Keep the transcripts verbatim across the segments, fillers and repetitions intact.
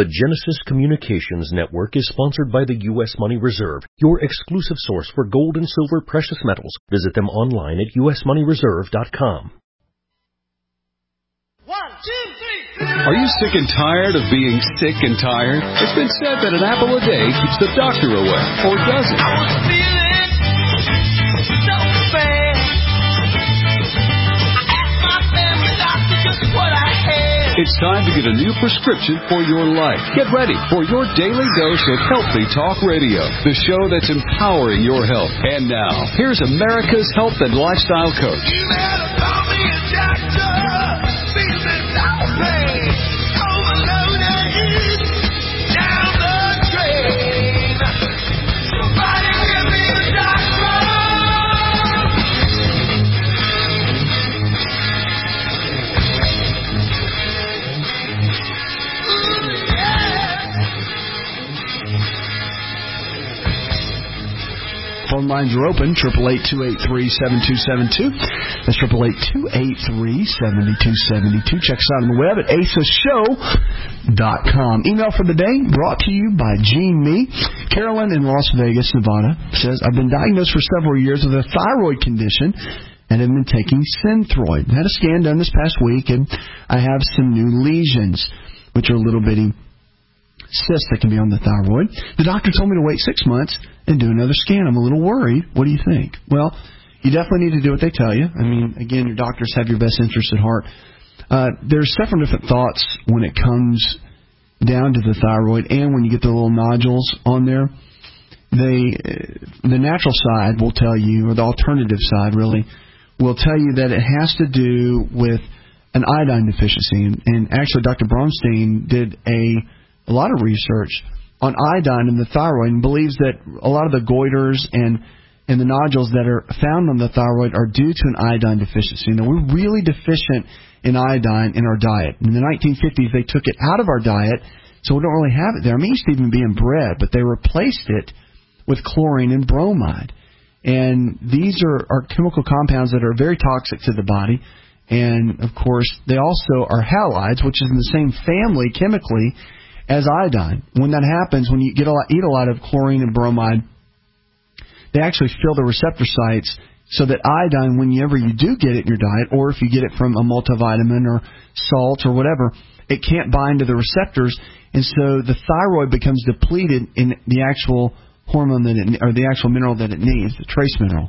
The Genesis Communications Network is sponsored by the U S Money Reserve, your exclusive source for gold and silver precious metals. Visit them online at u s money reserve dot com. One, two, three. Are you sick and tired of being sick and tired? It's been said that an apple a day keeps the doctor away, or does it? I was feeling so bad. I asked my family doctor just what I had. It's time to get a new prescription for your life. Get ready for your daily dose of Healthy Talk Radio, the show that's empowering your health. And now, here's America's health and lifestyle coach. You better call me a doctor. Feeling so pain. Overloaded. Down the drain. Somebody give me a doctor. Phone lines are open, eight eight eight, two eight three, seven two seven two. That's eight eight eight, two eight three, seven two seven two. Check us out on the web at asa show dot com. Email for the day brought to you by Gene Me. Carolyn in Las Vegas, Nevada says, I've been diagnosed for several years with a thyroid condition and have been taking Synthroid. I had a scan done this past week, and I have some new lesions, which are little bitty cysts that can be on the thyroid. The doctor told me to wait six months and do another scan. I'm a little worried. What do you think? Well, you definitely need to do what they tell you. I mean, again, your doctors have your best interest at heart. Uh, there's several different thoughts when it comes down to the thyroid, and when you get the little nodules on there. They, the natural side will tell you, or the alternative side really, will tell you that it has to do with an iodine deficiency. And, and actually, Doctor Bronstein did a a lot of research on iodine in the thyroid and believes that a lot of the goiters and and the nodules that are found on the thyroid are due to an iodine deficiency. Now, we're really deficient in iodine in our diet. In the nineteen fifties, they took it out of our diet, so we don't really have it there. I mean, it used to even be in bread, but they replaced it with chlorine and bromide. And these are, are chemical compounds that are very toxic to the body. And, of course, they also are halides, which is in the same family chemically as iodine. When that happens, when you get a lot, eat a lot of chlorine and bromide, they actually fill the receptor sites so that iodine, whenever you do get it in your diet, or if you get it from a multivitamin or salt or whatever, it can't bind to the receptors, and so the thyroid becomes depleted in the actual hormone that it, or the actual mineral that it needs, the trace mineral.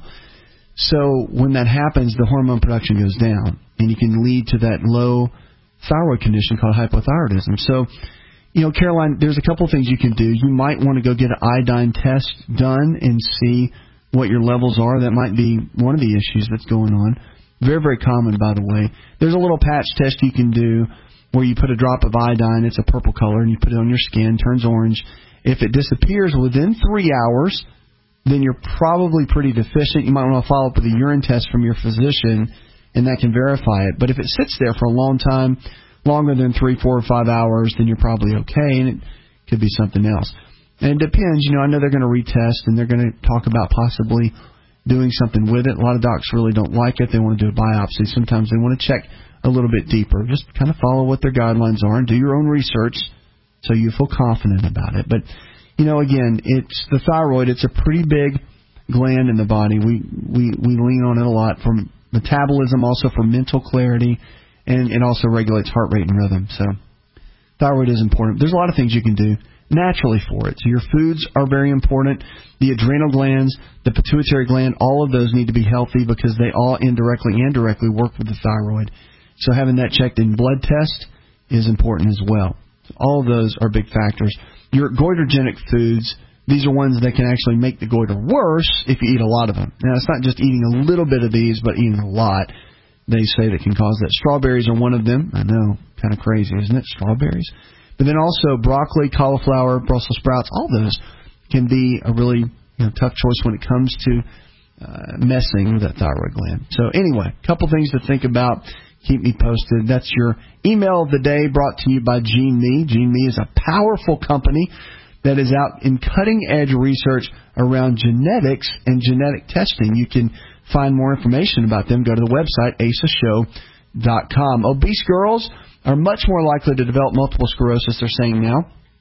So when that happens, the hormone production goes down, and you can lead to that low thyroid condition called hypothyroidism. So, you know, Caroline, there's a couple of things you can do. You might want to go get an iodine test done and see what your levels are. That might be one of the issues that's going on. Very, very common, by the way. There's a little patch test you can do where you put a drop of iodine. It's a purple color, and you put it on your skin, turns orange. If it disappears within three hours, then you're probably pretty deficient. You might want to follow up with a urine test from your physician, and that can verify it. But if it sits there for a long time, longer than three, four, or five hours, then you're probably okay, and it could be something else. And it depends. You know, I know they're going to retest, and they're going to talk about possibly doing something with it. A lot of docs really don't like it. They want to do a biopsy. Sometimes they want to check a little bit deeper. Just kind of follow what their guidelines are and do your own research so you feel confident about it. But, you know, again, it's the thyroid. It's a pretty big gland in the body. We, we, we lean on it a lot for metabolism, also for mental clarity, and it also regulates heart rate and rhythm. So thyroid is important. There's a lot of things you can do naturally for it. So your foods are very important. The adrenal glands, the pituitary gland, all of those need to be healthy because they all indirectly and directly work with the thyroid. So having that checked in blood test is important as well. So all of those are big factors. Your goitrogenic foods, these are ones that can actually make the goiter worse if you eat a lot of them. Now, it's not just eating a little bit of these, but eating a lot. They say that can cause that. Strawberries are one of them. I know, kind of crazy, isn't it? Strawberries. But then also broccoli, cauliflower, Brussels sprouts, all those can be a really you know, tough choice when it comes to uh, messing with that thyroid gland. So anyway, a couple things to think about. Keep me posted. That's your email of the day brought to you by Gene Me. Gene Me is a powerful company that is out in cutting-edge research around genetics and genetic testing. You can find more information about them. Go to the website, asa show dot com. Obese girls are much more likely to develop multiple sclerosis, they're saying now.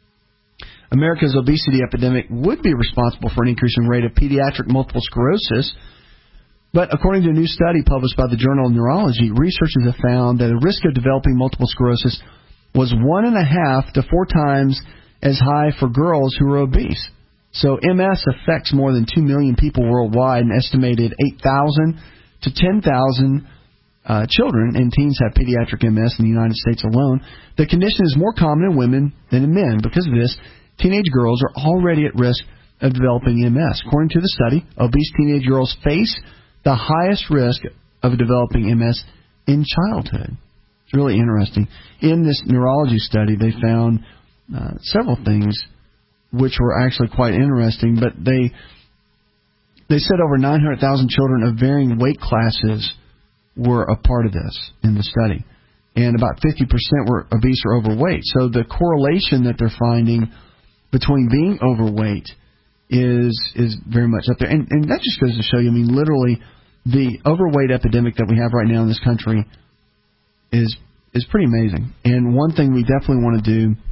America's obesity epidemic would be responsible for an increasing rate of pediatric multiple sclerosis. But according to a new study published by the Journal of Neurology, researchers have found that the risk of developing multiple sclerosis was one and a half to four times as high for girls who are obese. So M S affects more than two million people worldwide, an estimated eight thousand to ten thousand uh, children and teens have pediatric M S in the United States alone. The condition is more common in women than in men. Because of this, teenage girls are already at risk of developing M S. According to the study, obese teenage girls face the highest risk of developing M S in childhood. It's really interesting. In this neurology study, they found uh, several things which were actually quite interesting, but they they said over nine hundred thousand children of varying weight classes were a part of this in the study, and about fifty percent were obese or overweight. So the correlation that they're finding between being overweight is is very much up there, and, and that just goes to show you, I mean, literally, the overweight epidemic that we have right now in this country is is pretty amazing. And one thing we definitely want to do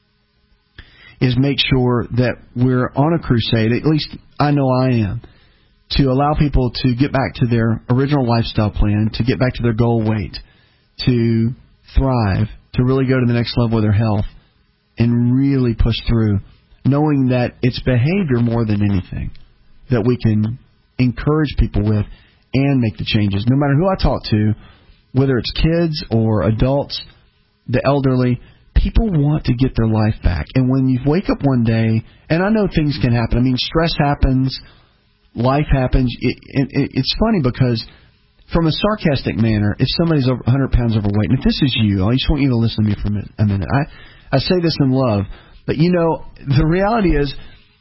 is make sure that we're on a crusade, at least I know I am, to allow people to get back to their original lifestyle plan, to get back to their goal weight, to thrive, to really go to the next level of their health, and really push through, knowing that it's behavior more than anything that we can encourage people with and make the changes. No matter who I talk to, whether it's kids or adults, the elderly, people want to get their life back. And when you wake up one day, and I know things can happen. I mean, stress happens, life happens. It, it, it's funny because from a sarcastic manner, if somebody's over one hundred pounds overweight, and if this is you, I just want you to listen to me for a minute. A minute. I, I say this in love, but you know, the reality is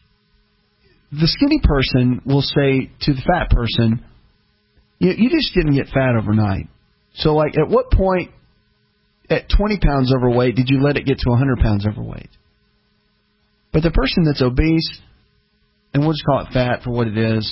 the skinny person will say to the fat person, you, you just didn't get fat overnight. So, like, at what point at twenty pounds overweight did you let it get to one hundred pounds overweight? But the person that's obese, and we'll just call it fat for what it is,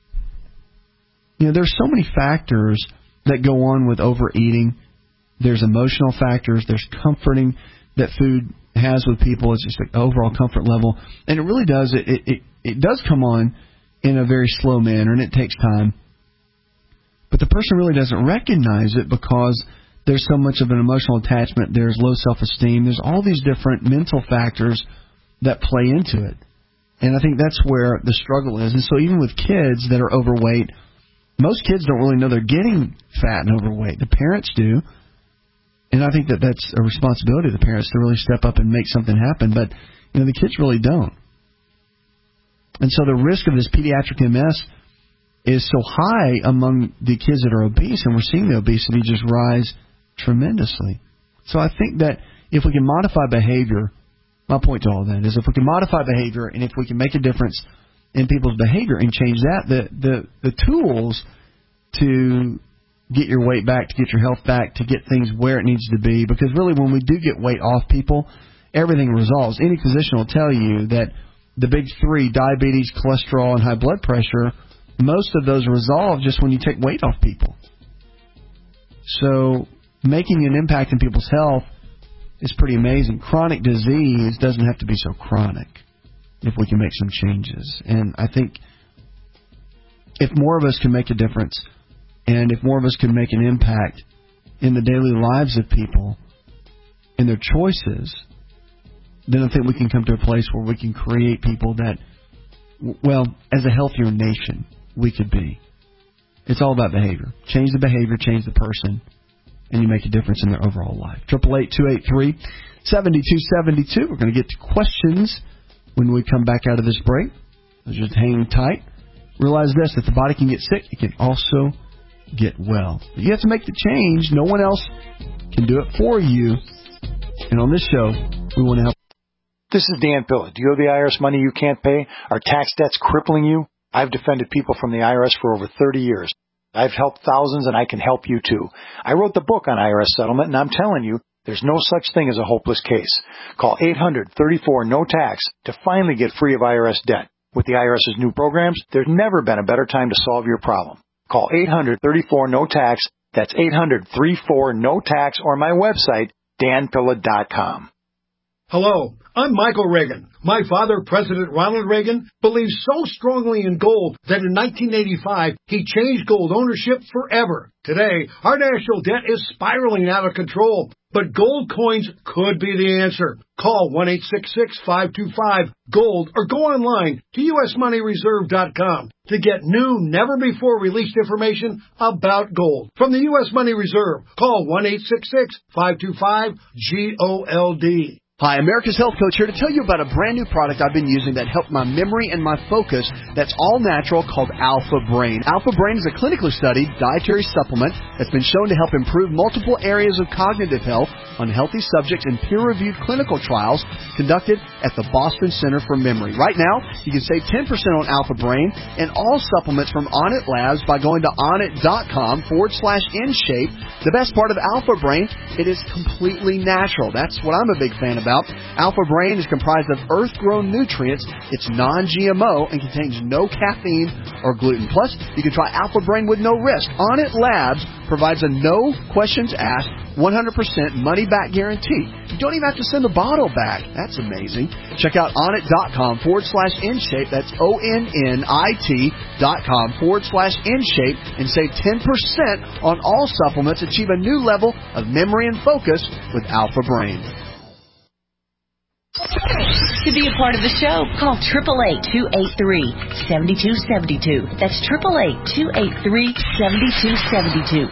you know, there's so many factors that go on with overeating. There's emotional factors. There's comforting that food has with people. It's just an overall comfort level. And it really does, it, it, it, it does come on in a very slow manner, and it takes time. But the person really doesn't recognize it because there's so much of an emotional attachment. There's low self-esteem. There's all these different mental factors that play into it. And I think that's where the struggle is. And so even with kids that are overweight, most kids don't really know they're getting fat and overweight. The parents do. And I think that that's a responsibility of the parents to really step up and make something happen. But, you know, the kids really don't. And so the risk of this pediatric M S is so high among the kids that are obese, and we're seeing the obesity just rise tremendously. So I think that if we can modify behavior, my point to all that is if we can modify behavior and if we can make a difference in people's behavior and change that, the the, the tools to get your weight back, to get your health back, to get things where it needs to be, because really when we do get weight off people, everything resolves. Any physician will tell you that the big three, diabetes, cholesterol, and high blood pressure, most of those resolve just when you take weight off people. So making an impact in people's health is pretty amazing. Chronic disease doesn't have to be so chronic if we can make some changes. And I think if more of us can make a difference, and if more of us can make an impact in the daily lives of people, in their choices, then I think we can come to a place where we can create people that, well, as a healthier nation, we could be. It's all about behavior. Change the behavior, change the person, and you make a difference in their overall life. eight eight eight, two eight three, seven two seven two. We're going to get to questions when we come back out of this break. So just hang tight. Realize this, if the body can get sick, it can also get well. But you have to make the change. No one else can do it for you. And on this show, we want to help. This is Dan Pilla. Do you owe the I R S money you can't pay? Are tax debts crippling you? I've defended people from the I R S for over thirty years. I've helped thousands, and I can help you too. I wrote the book on I R S settlement, and I'm telling you, there's no such thing as a hopeless case. Call eight hundred, thirty-four, no tax to finally get free of I R S debt. With the IRS's new programs, there's never been a better time to solve your problem. Call eight hundred, thirty-four, no tax. That's eight hundred, thirty-four, no tax, or my website, dan pilla dot com. Hello, I'm Michael Reagan. My father, President Ronald Reagan, believed so strongly in gold that in nineteen eighty-five, he changed gold ownership forever. Today, our national debt is spiraling out of control, but gold coins could be the answer. Call one eight six six, five two five, GOLD or go online to U S money reserve dot com to get new, never-before-released information about gold. From the U S Money Reserve, call one eight six six, five two five, GOLD. Hi, America's Health Coach here to tell you about a brand new product I've been using that helped my memory and my focus that's all natural called Alpha Brain. Alpha Brain is a clinically studied dietary supplement that's been shown to help improve multiple areas of cognitive health on healthy subjects in peer-reviewed clinical trials conducted at the Boston Center for Memory. Right now, you can save ten percent on Alpha Brain and all supplements from Onnit Labs by going to onnit.com forward slash InShape. The best part of Alpha Brain, it is completely natural. That's what I'm a big fan of. Alpha Brain is comprised of earth-grown nutrients. It's non-G M O and contains no caffeine or gluten. Plus, you can try Alpha Brain with no risk. Onnit Labs provides a no questions asked, one hundred percent money-back guarantee. You don't even have to send the bottle back. That's amazing. Check out onnit.com forward slash InShape. That's O-N-N-I-T dot com forward slash InShape and save ten percent on all supplements. Achieve a new level of memory and focus with Alpha Brain. To be a part of the show, call eight eight eight, two eight three, seven two seven two. That's eight eight eight, two eight three, seven two seven two.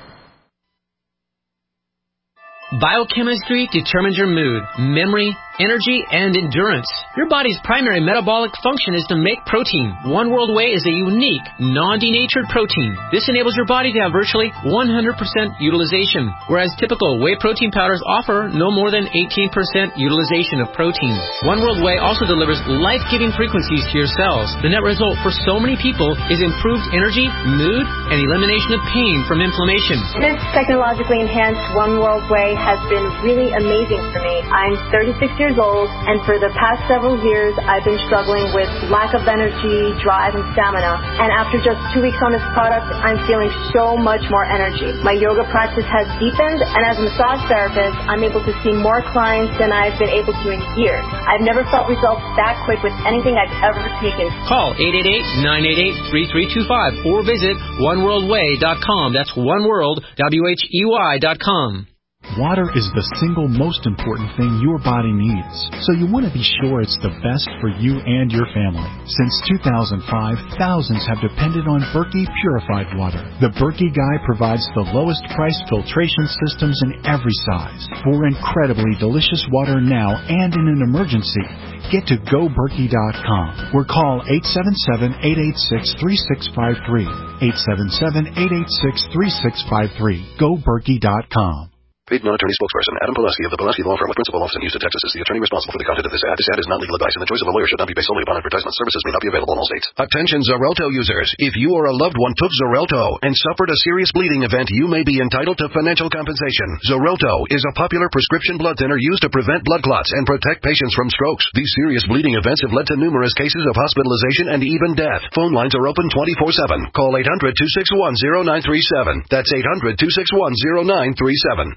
Biochemistry determines your mood, memory, energy, and endurance. Your body's primary metabolic function is to make protein. One World Whey is a unique, non-denatured protein. This enables your body to have virtually one hundred percent utilization, whereas typical whey protein powders offer no more than eighteen percent utilization of protein. One World Whey also delivers life-giving frequencies to your cells. The net result for so many people is improved energy, mood, and elimination of pain from inflammation. This technologically enhanced One World Whey has been really amazing for me. I'm thirty-six years old, and for the past several years, I've been struggling with lack of energy, drive, and stamina. And after just two weeks on this product, I'm feeling so much more energy. My yoga practice has deepened, and as a massage therapist, I'm able to see more clients than I've been able to in years. I've never felt results that quick with anything I've ever taken. Call eight eight eight, nine eight eight, three three two five or visit one world way dot com. That's oneworld, W H E Y dot com. Water is the single most important thing your body needs, so you want to be sure it's the best for you and your family. Since two thousand five, thousands have depended on Berkey Purified Water. The Berkey Guy provides the lowest price filtration systems in every size. For incredibly delicious water now and in an emergency, get to go berkey dot com or call eight seven seven, eight eight six, three six five three. eight seven seven, eight eight six, three six five three. go berkey dot com. Paid non-attorney spokesperson Adam Pulaski of the Pulaski Law Firm with principal office in Houston, Texas is the attorney responsible for the content of this ad. This ad is not legal advice, and the choice of a lawyer should not be based solely upon advertisement. Services may not be available in all states. Attention Xarelto users. If you or a loved one took Xarelto and suffered a serious bleeding event, you may be entitled to financial compensation. Xarelto is a popular prescription blood thinner used to prevent blood clots and protect patients from strokes. These serious bleeding events have led to numerous cases of hospitalization and even death. Phone lines are open twenty-four seven. Call eight hundred, two six one, zero nine three seven. That's eight hundred, two six one, zero nine three seven.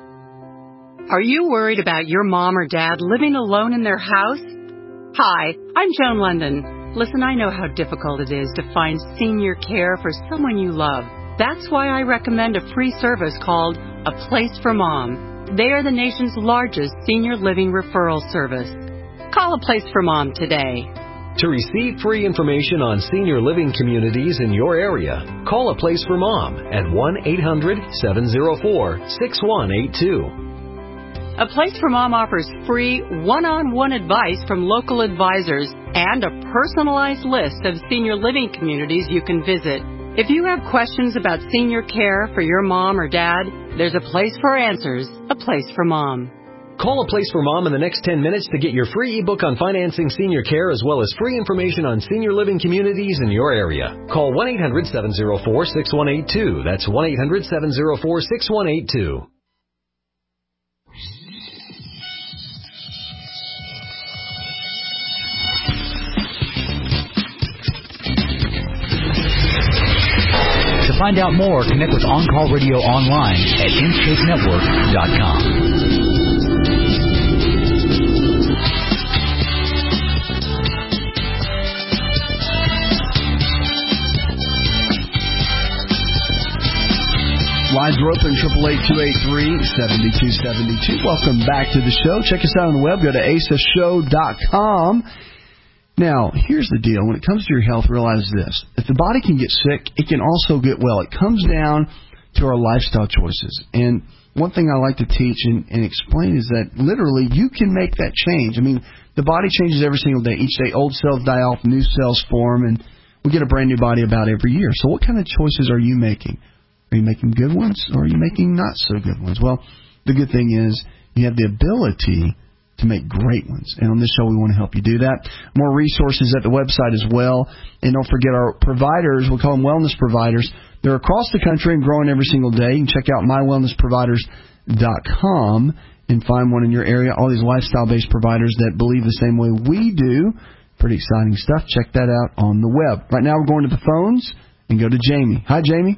Are you worried about your mom or dad living alone in their house? Hi, I'm Joan London. Listen, I know how difficult it is to find senior care for someone you love. That's why I recommend a free service called A Place for Mom. They are the nation's largest senior living referral service. Call A Place for Mom today. To receive free information on senior living communities in your area, call A Place for Mom at one eight hundred, seven oh four, six one eight two. A Place for Mom offers free one-on-one advice from local advisors and a personalized list of senior living communities you can visit. If you have questions about senior care for your mom or dad, there's a place for answers. A Place for Mom. Call A Place for Mom in the next ten minutes to get your free ebook on financing senior care as well as free information on senior living communities in your area. Call one eight hundred, seven oh four, six one eight two. That's one eight hundred, seven oh four, six one eight two. To find out more, connect with On Call Radio online at in shape network dot com. Lines are open, eight eight eight, two eight three, seven two seven two. Welcome back to the show. Check us out on the web. Go to asa show dot com. Now, here's the deal. When it comes to your health, realize this. If the body can get sick, it can also get well. It comes down to our lifestyle choices. And one thing I like to teach and, and explain is that literally you can make that change. I mean, the body changes every single day. Each day, old cells die off, new cells form, and we get a brand new body about every year. So what kind of choices are you making? Are you making good ones, or are you making not so good ones? Well, the good thing is you have the ability to make great ones. And on this show, we want to help you do that. More resources at the website as well. And don't forget our providers. We call them wellness providers. They're across the country and growing every single day. You can check out my wellness providers dot com and find one in your area. All these lifestyle-based providers that believe the same way we do. Pretty exciting stuff. Check that out on the web. Right now, we're going to the phones and go to Jamie. Hi, Jamie.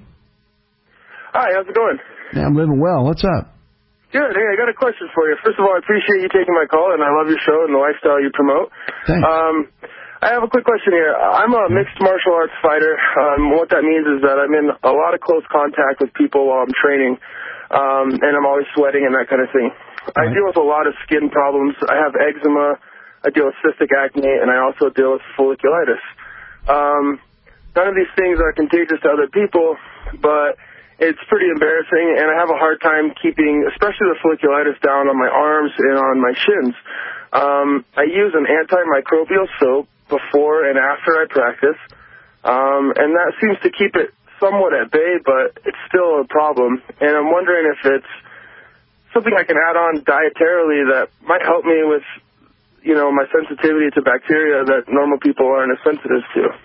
Hi, how's it going? Yeah, I'm living well. What's up? Good. Hey, I got a question for you. First of all, I appreciate you taking my call, and I love your show and the lifestyle you promote. Thanks. Um, I have a quick question here. I'm a mixed martial arts fighter. Um, what that means is that I'm in a lot of close contact with people while I'm training, um, and I'm always sweating and that kind of thing. I deal with a lot of skin problems. I have eczema. I deal with cystic acne, and I also deal with folliculitis. Um, none of these things are contagious to other people, but it's pretty embarrassing, and I have a hard time keeping, especially the folliculitis, down on my arms and on my shins. Um, I use an antimicrobial soap before and after I practice, um, and that seems to keep it somewhat at bay, but it's still a problem. And I'm wondering if it's something I can add on dietarily that might help me with, you know, my sensitivity to bacteria that normal people aren't as sensitive to.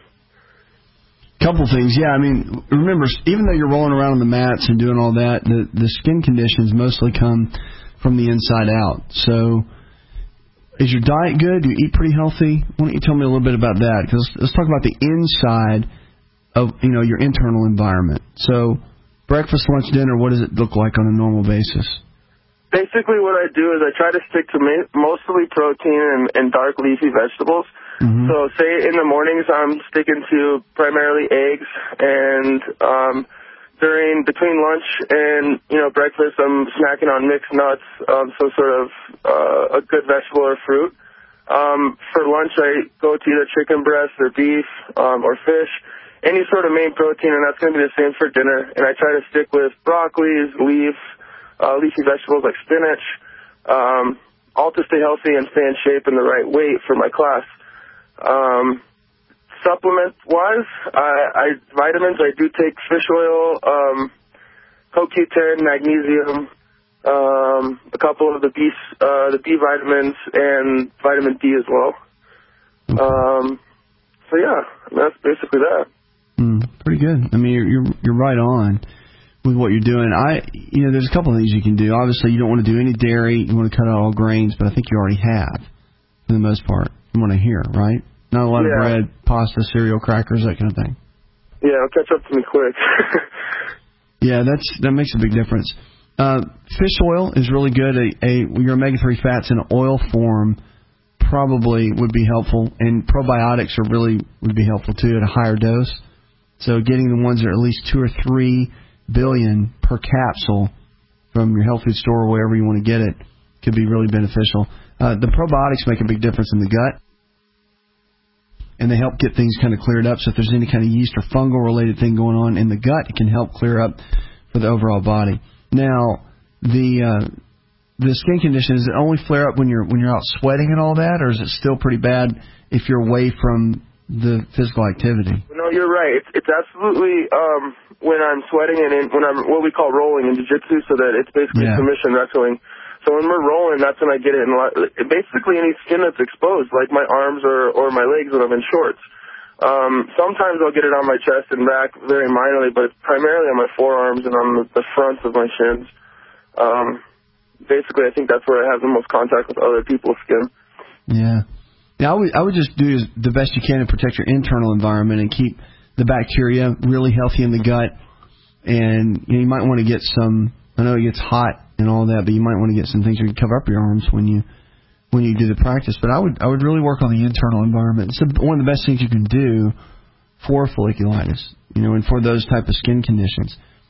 Couple things, yeah. I mean, remember, even though you're rolling around on the mats and doing all that, the, the skin conditions mostly come from the inside out. So, is your diet good? Do you eat pretty healthy? Why don't you tell me a little bit about that? Because let's talk about the inside of, you know, your internal environment. So, breakfast, lunch, dinner, what does it look like on a normal basis? Basically, what I do is I try to stick to ma- mostly protein and, and dark leafy vegetables. Mm-hmm. So, say in the mornings I'm sticking to primarily eggs, and um, during between lunch and you know breakfast I'm snacking on mixed nuts, um, some sort of uh, a good vegetable or fruit. Um, for lunch I go to either chicken breast or beef um, or fish, any sort of main protein, and that's going to be the same for dinner. And I try to stick with broccolis, leaf, uh, leafy vegetables like spinach, um, all to stay healthy and stay in shape and the right weight for my class. Um, supplement-wise, I, I vitamins, I do take fish oil, um, Co Q ten, magnesium, um, a couple of the B, uh, the B vitamins, and vitamin D as well. Um, so yeah, that's basically that. Mm, pretty good. I mean, you're, you're you're right on with what you're doing. I, you know, there's a couple of things you can do. Obviously, you don't want to do any dairy. You want to cut out all grains, but I think you already have, for the most part. You want to hear, right? Not a lot yeah. of bread, pasta, cereal, crackers, that kind of thing. Yeah, it'll catch up to me quick. Yeah, that's that makes a big difference. Uh, fish oil is really good. A, a your omega three fats in oil form probably would be helpful, and probiotics are really would be helpful too at a higher dose. So getting the ones that are at least two or three billion per capsule from your health food store or wherever you want to get it could be really beneficial. Uh, the probiotics make a big difference in the gut, and they help get things kind of cleared up. So if there's any kind of yeast or fungal related thing going on in the gut, it can help clear up for the overall body. Now, the uh, the skin condition, does it only flare up when you're when you're out sweating and all that, or is it still pretty bad if you're away from the physical activity? No, you're right. It's, it's absolutely um, when I'm sweating and in, when I'm what we call rolling in jiu-jitsu, so that it's basically yeah. submission wrestling. So when we're rolling, that's when I get it. And basically any skin that's exposed, like my arms or, or my legs when I'm in shorts. Um, sometimes I'll get it on my chest and back very minorly, but it's primarily on my forearms and on the, the fronts of my shins. Um, basically, I think that's where I have the most contact with other people's skin. Yeah. Yeah, I would, I would just do the best you can to protect your internal environment and keep the bacteria really healthy in the gut. And you know, you might want to get some, I know it gets hot and all that, but you might want to get some things you can cover up your arms when you when you do the practice. But I would I would really work on the internal environment. It's one of the best things you can do for folliculitis, you know, and for those type of skin conditions.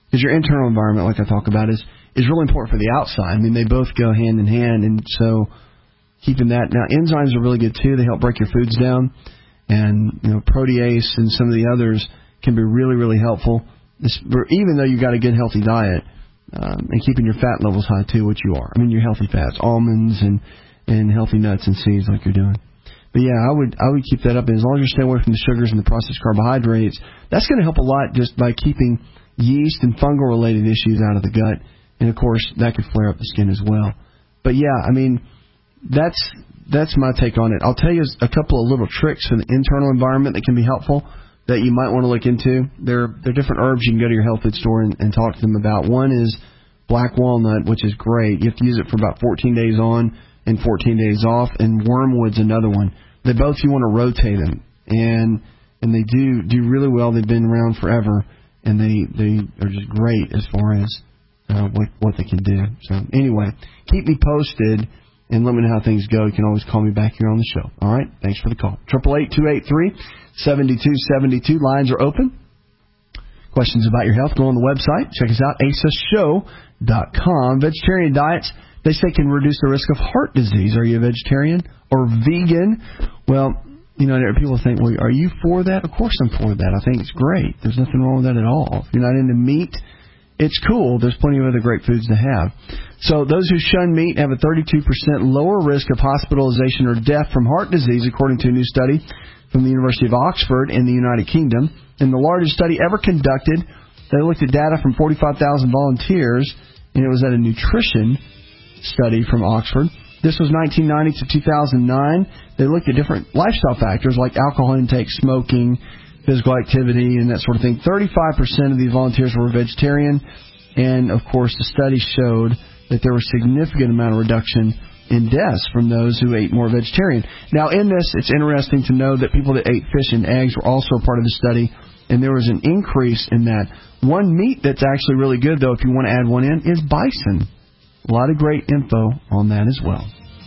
Because your internal environment, like I talk about, is, is really important for the outside. I mean, they both go hand in hand, and so keeping that. Now, enzymes are really good, too. They help break your foods down, and, you know, protease and some of the others can be really, really helpful, this, even though you've got a good, healthy diet, um, and keeping your fat levels high, too, which you are. I mean, your healthy fats, almonds and, and healthy nuts and seeds like you're doing. But, yeah, I would I would keep that up. And as long as you stay away from the sugars and the processed carbohydrates, that's going to help a lot just by keeping yeast and fungal-related issues out of the gut. And, of course, that could flare up the skin as well. But, yeah, I mean, that's that's my take on it. I'll tell you a couple of little tricks for the internal environment that can be helpful that you might want to look into. There, there are different herbs you can go to your health food store and, and talk to them about. One is black walnut, which is great. You have to use it for about fourteen days on and fourteen days off, and wormwood's another one. They both, you want to rotate them, and and they do do really well. They've been around forever, and they, they are just great as far as uh, what what they can do. So anyway, keep me posted and let me know how things go. You can always call me back here on the show. All right, thanks for the call. Triple eight two eight three seventy two seventy two. Lines are open. Questions about your health? Go on the website. Check us out, asa show dot com. Vegetarian diets, they say, can reduce the risk of heart disease. Are you a vegetarian or vegan? Well, you know, there are people think, well, are you for that? Of course I'm for that. I think it's great. There's nothing wrong with that at all. If you're not into meat, it's cool. There's plenty of other great foods to have. So those who shun meat have a thirty-two percent lower risk of hospitalization or death from heart disease, according to a new study from the University of Oxford in the United Kingdom. In the largest study ever conducted, they looked at data from forty-five thousand volunteers, and it was at a nutrition study from Oxford. This was nineteen ninety to two thousand nine. They looked at different lifestyle factors like alcohol intake, smoking, physical activity, and that sort of thing. thirty-five percent of these volunteers were vegetarian, and, of course, the study showed that there was a significant amount of reduction in deaths from those who ate more vegetarian. Now, in this, it's interesting to know that people that ate fish and eggs were also part of the study, and there was an increase in that. One meat that's actually really good, though, if you want to add one in, is bison. A lot of great info on that as well.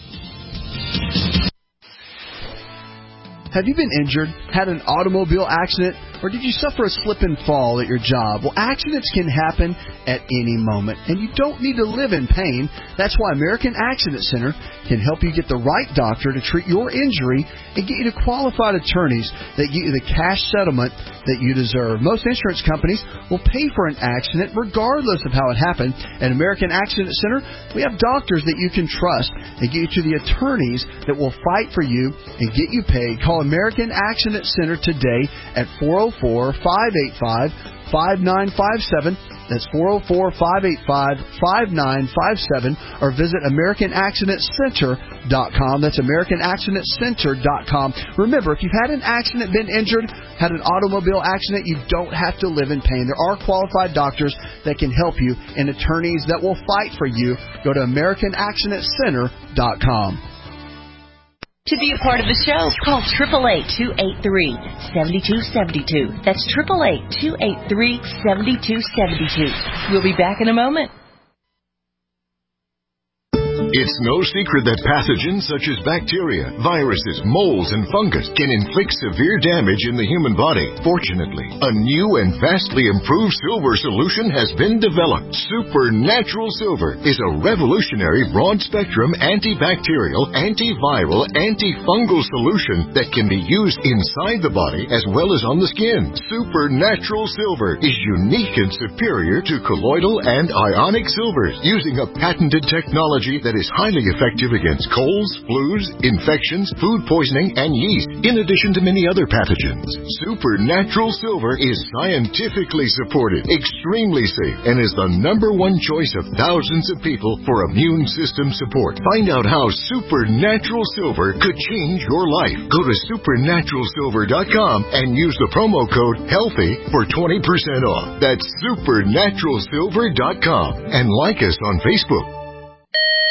Have you been injured, had an automobile accident, or did you suffer a slip and fall at your job? Well, accidents can happen at any moment, and you don't need to live in pain. That's why American Accident Center can help you get the right doctor to treat your injury and get you to qualified attorneys that get you the cash settlement that you deserve. Most insurance companies will pay for an accident regardless of how it happened. At American Accident Center, we have doctors that you can trust and get you to the attorneys that will fight for you and get you paid. Call American Accident Center today at four oh four, five eight five, five nine five seven. That's four oh four, five eight five, five nine five seven, or visit American Accident Center dot com. That's American Accident Center dot com. Remember, if you've had an accident, been injured, had an automobile accident, you don't have to live in pain. There are qualified doctors that can help you and attorneys that will fight for you. Go to American Accident Center dot com. To be a part of the show, call eight eight eight, two eight three, seven two seven two. That's eight eight eight, two eight three, seven two seven two. We'll be back in a moment. It's no secret that pathogens such as bacteria, viruses, molds, and fungus can inflict severe damage in the human body. Fortunately, a new and vastly improved silver solution has been developed. Supernatural Silver is a revolutionary broad-spectrum antibacterial, antiviral, antifungal solution that can be used inside the body as well as on the skin. Supernatural Silver is unique and superior to colloidal and ionic silvers, using a patented technology that is highly effective against colds, flus, infections, food poisoning, and yeast, in addition to many other pathogens. Supernatural Silver is scientifically supported, extremely safe, and is the number one choice of thousands of people for immune system support. Find out how Supernatural Silver could change your life. Go to supernatural silver dot com and use the promo code HEALTHY for twenty percent off. That's supernatural silver dot com, and like us on Facebook.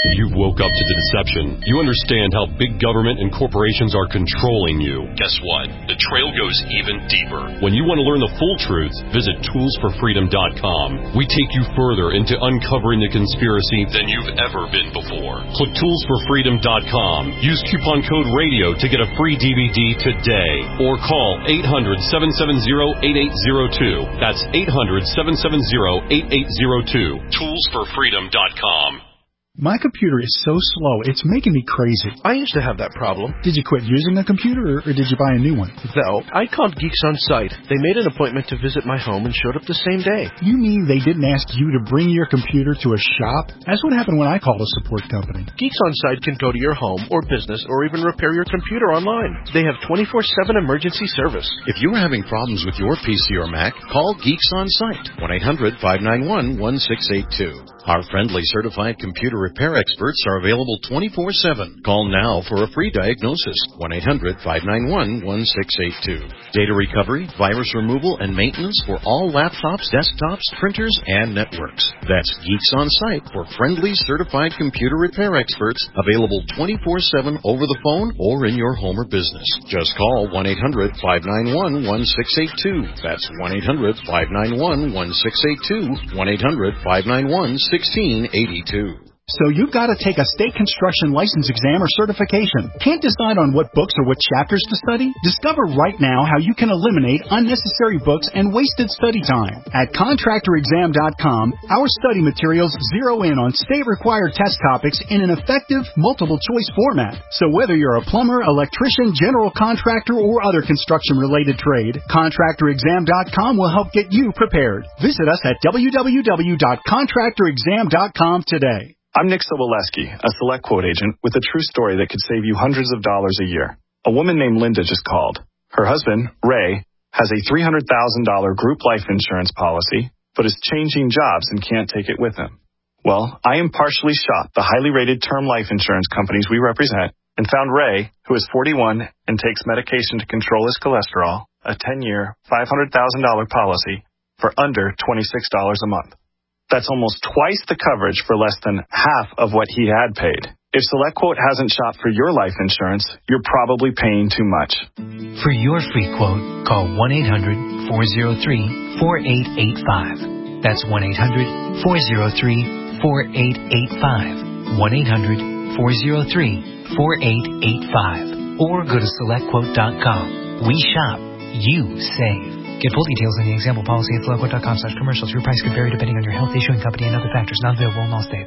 You woke up to the deception. You understand how big government and corporations are controlling you. Guess what? The trail goes even deeper. When you want to learn the full truth, visit tools for freedom dot com. We take you further into uncovering the conspiracy than you've ever been before. Click tools for freedom dot com. Use coupon code RADIO to get a free D V D today. Or call eight hundred, seven seven zero, eight eight zero two. That's eight hundred, seven seven zero, eight eight zero two. tools for freedom dot com. My computer is so slow, it's making me crazy. I used to have that problem. Did you quit using a computer, or, or did you buy a new one? No, I called Geeks On Site. They made an appointment to visit my home and showed up the same day. You mean they didn't ask you to bring your computer to a shop? That's what happened when I called a support company. Geeks On Site can go to your home or business or even repair your computer online. They have twenty-four seven emergency service. If you're having problems with your P C or Mac, call Geeks On Site, one eight hundred, five nine one, one six eight two. Our friendly certified computer repair experts are available twenty-four seven. Call now for a free diagnosis, one eight hundred, five nine one, one six eight two. Data recovery, virus removal, and maintenance for all laptops, desktops, printers, and networks. That's Geeks On Site for friendly certified computer repair experts, available twenty-four seven over the phone or in your home or business. Just call one eight hundred, five nine one, one six eight two. That's one eight hundred, five nine one, one six eight two, one eight hundred, five nine one, sixteen eighty-two. So you've got to take a state construction license exam or certification. Can't decide on what books or what chapters to study? Discover right now how you can eliminate unnecessary books and wasted study time. At contractor exam dot com, our study materials zero in on state-required test topics in an effective, multiple-choice format. So whether you're a plumber, electrician, general contractor, or other construction-related trade, contractor exam dot com will help get you prepared. Visit us at w w w dot contractor exam dot com today. I'm Nick Soboleski, a Select Quote agent with a true story that could save you hundreds of dollars a year. A woman named Linda just called. Her husband, Ray, has a three hundred thousand dollars group life insurance policy, but is changing jobs and can't take it with him. Well, I impartially shopped the highly rated term life insurance companies we represent and found Ray, who is forty-one and takes medication to control his cholesterol, a ten-year, five hundred thousand dollars policy for under twenty-six dollars a month. That's almost twice the coverage for less than half of what he had paid. If SelectQuote hasn't shopped for your life insurance, you're probably paying too much. For your free quote, call one eight hundred, four oh three, four eight eight five. That's one eight hundred, four oh three, four eight eight five. one eight hundred, four oh three, four eight eight five. Or go to select quote dot com. We shop. You save. Get full details in the example policy at select quote dot com slash commercials. Your price could vary depending on your health, issuing company, and other factors. Not available in all states.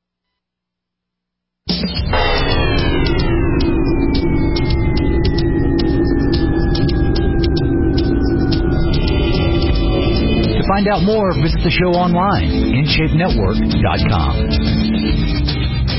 To find out more, visit the show online, in shape network dot com.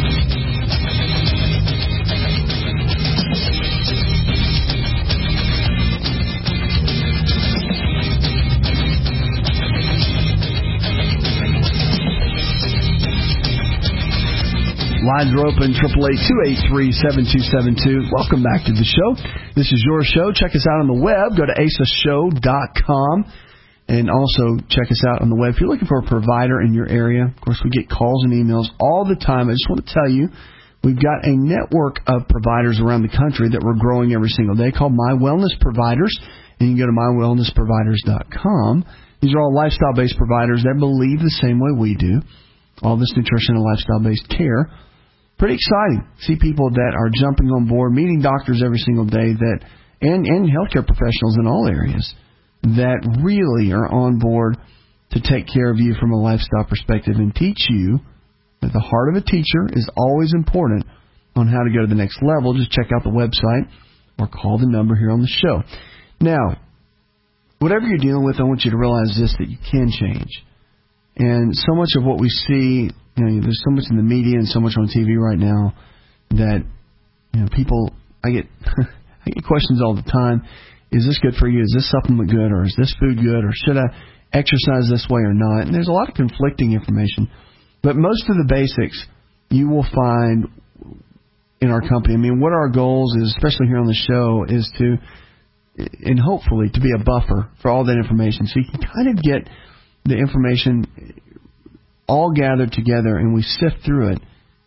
Lines are open, eight eight eight, two eight three, seven two seven two. Welcome back to the show. This is your show. Check us out on the web. Go to asa show dot com. And also check us out on the web. If you're looking for a provider in your area, of course, we get calls and emails all the time. I just want to tell you, we've got a network of providers around the country that we're growing every single day called My Wellness Providers. And you can go to my wellness providers dot com. These are all lifestyle-based providers that believe the same way we do. All this nutrition and lifestyle-based care. Pretty exciting. See people that are jumping on board, meeting doctors every single day, that and, and healthcare professionals in all areas that really are on board to take care of you from a lifestyle perspective and teach you that the heart of a teacher is always important on how to go to the next level. Just check out the website or call the number here on the show. Now, whatever you're dealing with, I want you to realize this, that you can change. And so much of what we see, you know, there's so much in the media and so much on T V right now that, you know, people, I get I get questions all the time. Is this good for you? Is this supplement good? Or is this food good? Or should I exercise this way or not? And there's a lot of conflicting information. But most of the basics you will find in our company. I mean, what our goals is, especially here on the show, is to, and hopefully to be a buffer for all that information. So you can kind of get the information all gathered together and we sift through it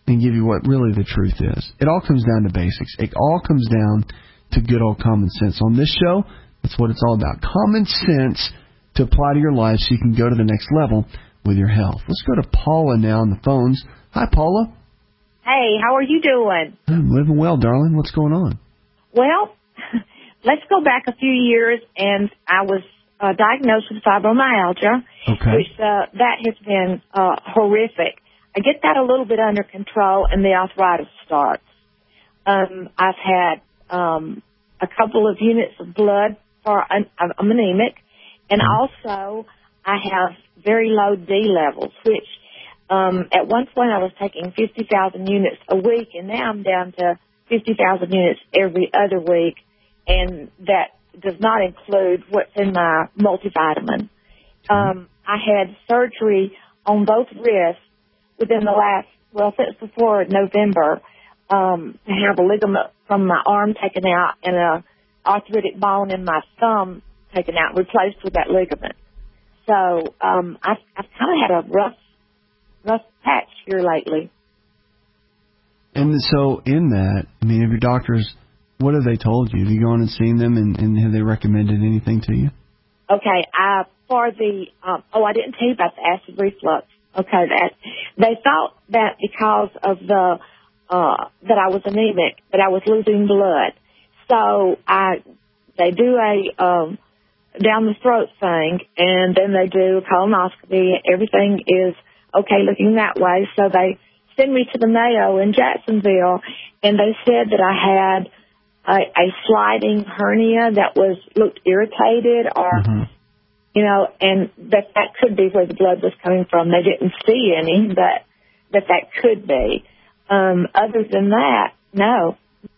and give you what really the truth is. It all comes down to basics. It all comes down to good old common sense. On this show, that's what it's all about. Common sense to apply to your life so you can go to the next level with your health. Let's go to Paula now on the phones. Hi, Paula. Hey, how are you doing? I'm living well, darling. What's going on? Well, let's go back a few years, and I was uh, diagnosed with fibromyalgia, okay. which uh, that has been uh, horrific. I get that a little bit under control, and the arthritis starts. Um, I've had um, a couple of units of blood for an, I'm anemic, and also I have very low D levels, which um, at one point I was taking fifty thousand units a week, and now I'm down to fifty thousand units every other week, and that does not include what's in my multivitamin. Um, I had surgery on both wrists within the last, well, since before November, um, to have a ligament from my arm taken out and a arthritic bone in my thumb taken out, replaced with that ligament. So um, I've, I've kind of had a rough, rough patch here lately. And so in that, I mean, have your doctors, what have they told you? Have you gone and seen them, and, and have they recommended anything to you? Okay, uh, for the, um, oh, I didn't tell you about the acid reflux. Okay, that they thought that because of the, uh, that I was anemic, that I was losing blood. So I, they do a, um, down the throat thing, and then they do a colonoscopy. Everything is okay looking that way. So they send me to the Mayo in Jacksonville, and they said that I had a, a sliding hernia that was looked irritated, or mm-hmm. you know, and that that could be where the blood was coming from. They didn't see any, but that that could be. Um, other than that, no.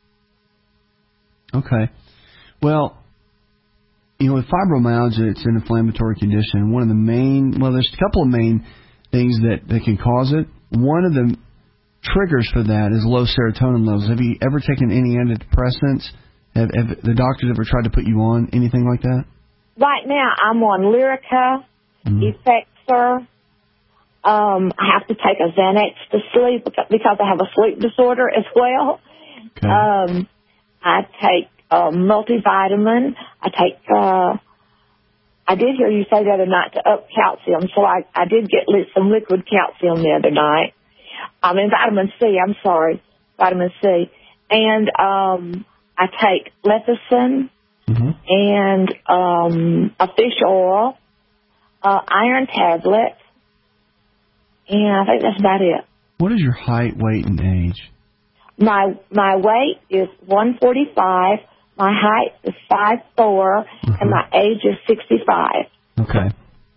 Okay. Well, you know, with fibromyalgia, it's an inflammatory condition. One of the main, well, there's a couple of main things that, that can cause it. One of the triggers for that is low serotonin levels. Have you ever taken any antidepressants? Have, have the doctors ever tried to put you on anything like that? Right now, I'm on Lyrica, mm-hmm. Effexor. Um, I have to take a Xanax to sleep because I have a sleep disorder as well. Okay. Um, I take a multivitamin. I take, uh, I did hear you say the other night to up calcium, so I, I did get li- some liquid calcium the other night. I mean, vitamin C, I'm sorry, vitamin C. And um, I take lecithin mm-hmm. and um, a fish oil, uh, iron tablets, and I think that's about it. What is your height, weight, and age? My my weight is one forty-five. My height is five foot four, mm-hmm. and my age is sixty-five. Okay.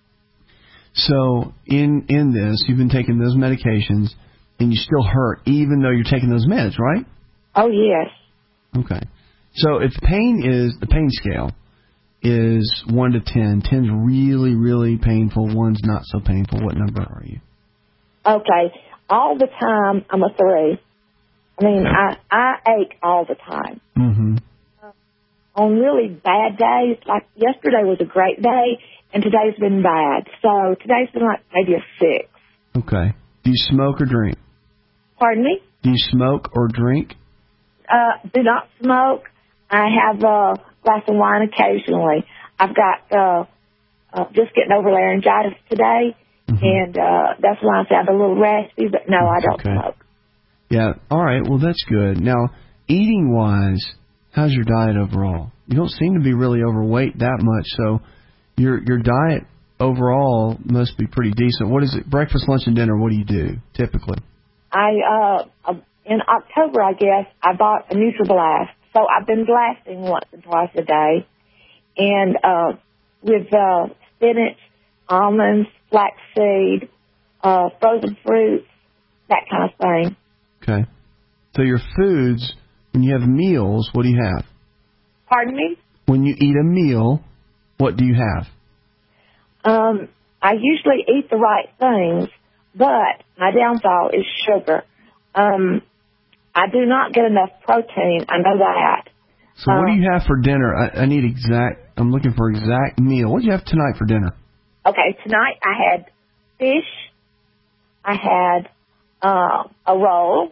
So in in this, you've been taking those medications, and you still hurt, even though you're taking those meds, right? Oh, yes. Okay. So if pain is, the pain scale is one to ten, ten's really, really painful, one's not so painful, what number are you? Okay. All the time, I'm a three. I mean, I, I ache all the time. Mm-hmm. Uh, on really bad days, like yesterday was a great day, and today's been bad. So today's been like maybe a six. Okay. Do you smoke or drink? Pardon me? Do you smoke or drink? Uh, do not smoke. I have a glass of wine occasionally. I've got uh, uh, just getting over laryngitis today, mm-hmm. and uh, that's why I sound a little raspy, but no, I don't okay. smoke. Yeah, all right, well, that's good. Now, eating-wise, how's your diet overall? You don't seem to be really overweight that much, so your your diet overall must be pretty decent. What is it, breakfast, lunch, and dinner, what do you do, typically? I, uh, in October, I guess, I bought a NutriBlast, so I've been blasting once or twice a day, and uh, with uh, spinach, almonds, flaxseed, uh, frozen fruits, that kind of thing. Okay. So your foods, when you have meals, what do you have? Pardon me? When you eat a meal, what do you have? Um, I usually eat the right things, but my downfall is sugar. Um, I do not get enough protein. I know that. So what um, do you have for dinner? I, I need exact, I'm looking for exact meal. What do you have tonight for dinner? Okay, tonight I had fish. I had uh, a roll.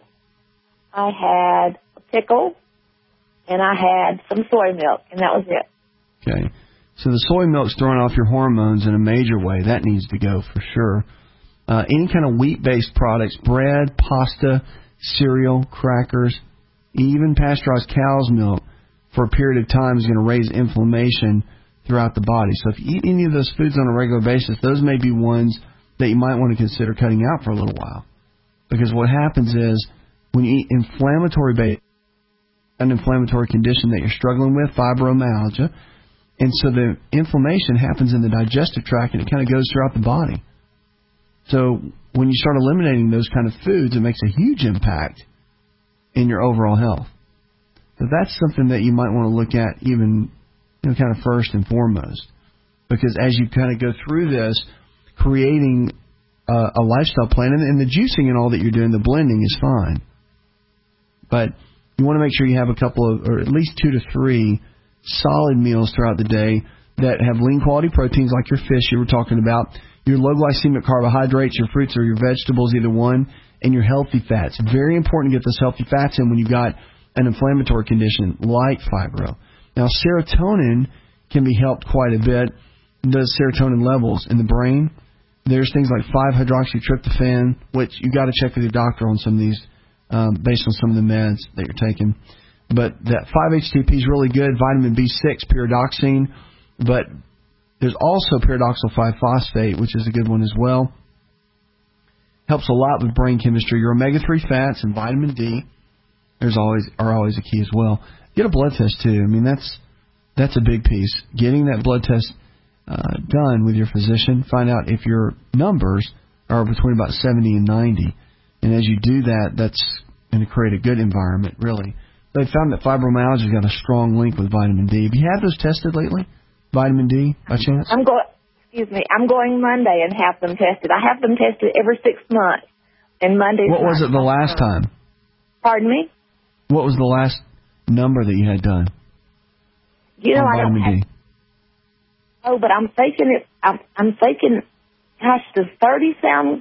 I had a pickle, and I had some soy milk, and that was it. Okay. So the soy milk's throwing off your hormones in a major way. That needs to go for sure. Uh, any kind of wheat-based products, bread, pasta, cereal, crackers, even pasteurized cow's milk for a period of time is going to raise inflammation throughout the body. So if you eat any of those foods on a regular basis, those may be ones that you might want to consider cutting out for a little while. Because what happens is when you eat inflammatory bait, an inflammatory condition that you're struggling with, fibromyalgia, and so the inflammation happens in the digestive tract and it kind of goes throughout the body. So when you start eliminating those kind of foods, it makes a huge impact in your overall health. So that's something that you might want to look at even, you know, kind of first and foremost. Because as you kind of go through this, creating a, a lifestyle plan, and, and the juicing and all that you're doing, the blending is fine. But you want to make sure you have a couple of, or at least two to three solid meals throughout the day that have lean quality proteins like your fish you were talking about, your low glycemic carbohydrates, your fruits or your vegetables, either one, and your healthy fats. Very important to get those healthy fats in when you've got an inflammatory condition like fibro. Now, serotonin can be helped quite a bit. Those serotonin levels in the brain, there's things like five hydroxytryptophan, which you got to check with your doctor on some of these um, based on some of the meds that you're taking. But that five H T P is really good. Vitamin B six, pyridoxine. But there's also pyridoxal five phosphate, which is a good one as well. Helps a lot with brain chemistry. Your omega three fats and vitamin D there's always are always a key as well. Get a blood test too. I mean, that's that's a big piece. Getting that blood test uh, done with your physician. Find out if your numbers are between about seventy and ninety. And as you do that, that's going to create a good environment, really. They found that fibromyalgia has got a strong link with vitamin D. Have you had those tested lately? Vitamin D, by chance? I'm going. Excuse me. I'm going Monday and have them tested. I have them tested every six months. And Monday. What was it the last time? Pardon me? What was the last number that you had done? You know, I don't vitamin have. D? Oh, but I'm thinking it. I'm, I'm thinking. Gosh, does thirty sound?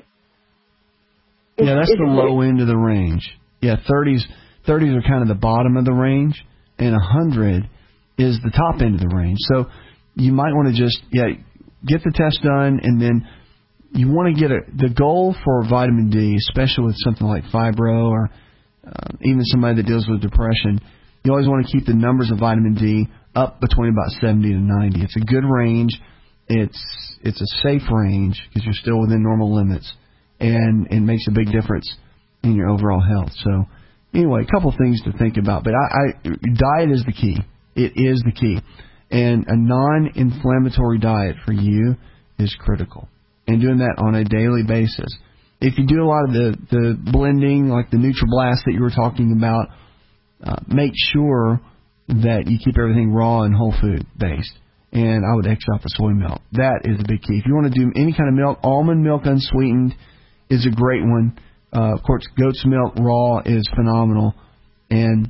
Is, Yeah, that's is the it, low end of the range. Yeah, thirties. thirties are kind of the bottom of the range, and one hundred is the top end of the range. So you might want to just yeah get the test done, and then you want to get a, the goal for vitamin D, especially with something like fibro or uh, even somebody that deals with depression. You always want to keep the numbers of vitamin D up between about seventy to ninety. It's a good range. It's it's a safe range because you're still within normal limits, and it makes a big difference in your overall health. So anyway, a couple things to think about. But I, I diet is the key. It is the key. And a non-inflammatory diet for you is critical. And doing that on a daily basis. If you do a lot of the, the blending, like the NutriBlast that you were talking about, uh, make sure that you keep everything raw and whole food based. And I would X out the soy milk. That is the big key. If you want to do any kind of milk, almond milk unsweetened is a great one. Uh, of course, goat's milk raw is phenomenal. And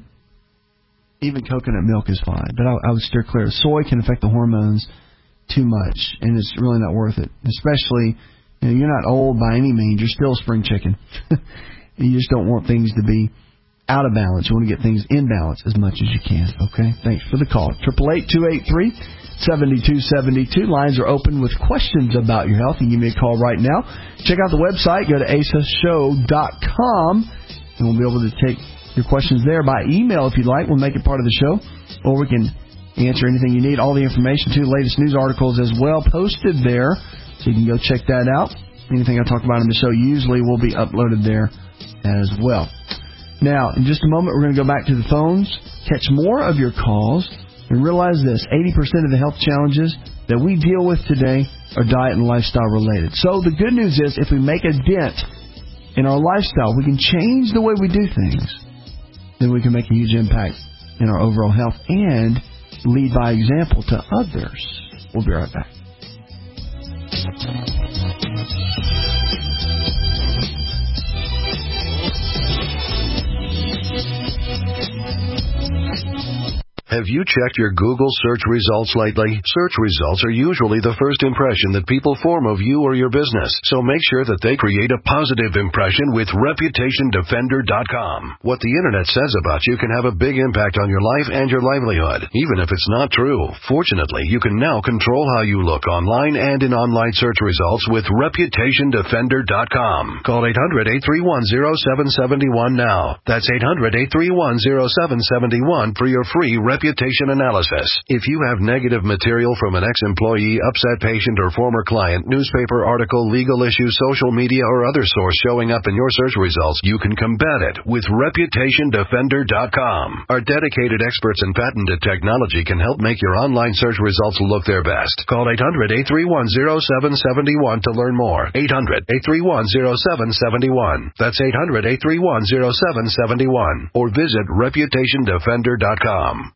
even coconut milk is fine. But I, I would steer clear. Soy can affect the hormones too much, and it's really not worth it. Especially, you know, you're not old by any means. You're still a spring chicken. You just don't want things to be out of balance. You want to get things in balance as much as you can. Okay? Thanks for the call. eight eight eight, two eight three, seven two seven two. Lines are open with questions about your health. You can give me a call right now. Check out the website. Go to asa show dot com, and we'll be able to take your questions there by email if you'd like. We'll make it part of the show, or we can answer anything you need. All the information, too, latest news articles as well, posted there, so you can go check that out. Anything I talk about in the show usually will be uploaded there as well. Now, in just a moment, we're going to go back to the phones, catch more of your calls, and realize this, eighty percent of the health challenges that we deal with today are diet and lifestyle related. So the good news is if we make a dent in our lifestyle, we can change the way we do things, then we can make a huge impact in our overall health and lead by example to others. We'll be right back. Have you checked your Google search results lately? Search results are usually the first impression that people form of you or your business, so make sure that they create a positive impression with Reputation Defender dot com. What the Internet says about you can have a big impact on your life and your livelihood, even if it's not true. Fortunately, you can now control how you look online and in online search results with Reputation Defender dot com. Call eight hundred, eight three one, zero seven seven one now. That's eight hundred, eight three one, zero seven seven one for your free reputation analysis. If you have negative material from an ex-employee, upset patient, or former client, newspaper article, legal issue, social media, or other source showing up in your search results, you can combat it with Reputation Defender dot com. Our dedicated experts in patented technology can help make your online search results look their best. Call eight hundred, eight three one, zero seven seven one to learn more. eight hundred, eight three one, zero seven seven one. That's eight hundred, eight three one, zero seven seven one. Or visit Reputation Defender dot com.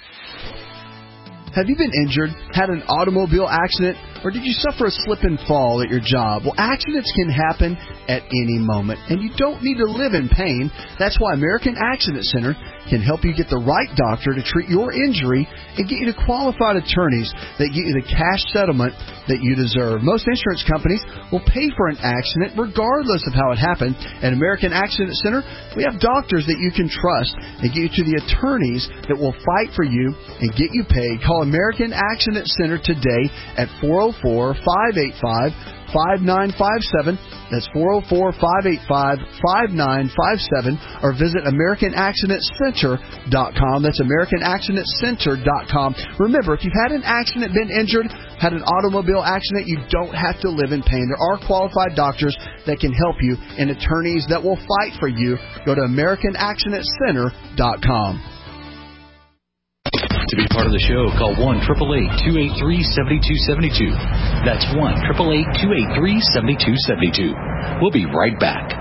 Have you been injured, had an automobile accident, or did you suffer a slip and fall at your job? Well, accidents can happen at any moment, and you don't need to live in pain. That's why American Accident Center can help you get the right doctor to treat your injury and get you to qualified attorneys that get you the cash settlement that you deserve. Most insurance companies will pay for an accident regardless of how it happened. At American Accident Center, we have doctors that you can trust and get you to the attorneys that will fight for you and get you paid. Call American Accident Center today at four oh four, five eight five, five nine five seven. That's four oh four, five eight five, five nine five seven. Or visit American Accident Center dot com. That's American Accident Center dot com. Remember, if you've had an accident, been injured, had an automobile accident, you don't have to live in pain. There are qualified doctors that can help you and attorneys that will fight for you. Go to American Accident Center dot com. To be part of the show, call one eight eight eight, two eight three, seven two seven two. That's one eight eight eight, two eight three, seven two seven two. We'll be right back.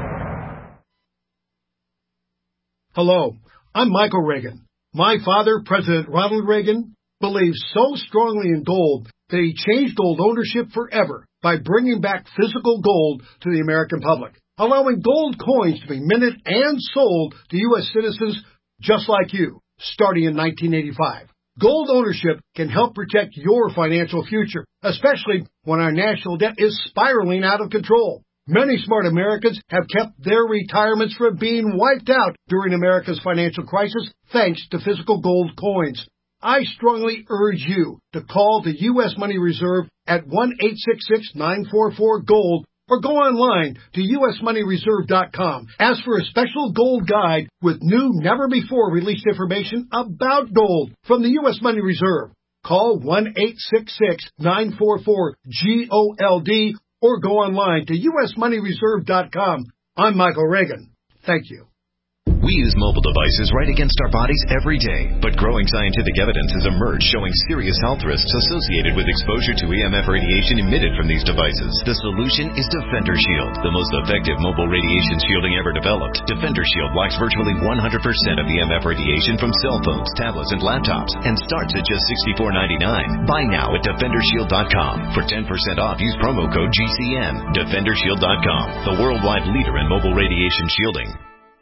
Hello, I'm Michael Reagan. My father, President Ronald Reagan, believed so strongly in gold that he changed gold ownership forever by bringing back physical gold to the American public, allowing gold coins to be minted and sold to U S citizens just like you, starting in nineteen eighty-five. Gold ownership can help protect your financial future, especially when our national debt is spiraling out of control. Many smart Americans have kept their retirements from being wiped out during America's financial crisis thanks to physical gold coins. I strongly urge you to call the U S Money Reserve at one eight six six, nine four four, GOLD or go online to U S money reserve dot com. Ask for a special gold guide with new, never-before-released information about gold from the U S Money Reserve. Call one eight six six, nine four four, GOLD or go online to U S money reserve dot com. I'm Michael Reagan. Thank you. We use mobile devices right against our bodies every day, but growing scientific evidence has emerged showing serious health risks associated with exposure to E M F radiation emitted from these devices. The solution is Defender Shield, the most effective mobile radiation shielding ever developed. Defender Shield blocks virtually one hundred percent of E M F radiation from cell phones, tablets, and laptops, and starts at just sixty-four ninety-nine. Buy now at defender shield dot com. For ten percent off, use promo code G C M. defender shield dot com, the worldwide leader in mobile radiation shielding.